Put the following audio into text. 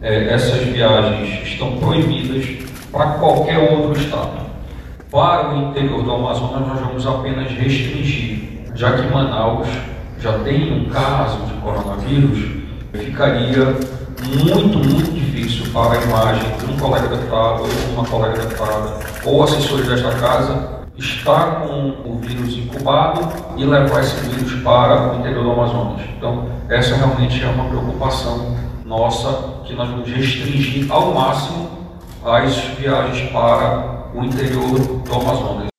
essas viagens estão proibidas para qualquer outro estado. Para o interior do Amazonas, nós vamos apenas restringir, já que Manaus já tem um caso de coronavírus, ficaria muito difícil para a imagem de um colega deputado ou uma colega deputada ou assessores desta casa estar com o vírus incubado e levar esse vírus para o interior do Amazonas. Então, essa realmente é uma preocupação nossa, que nós vamos restringir ao máximo as viagens para o interior do Amazonas.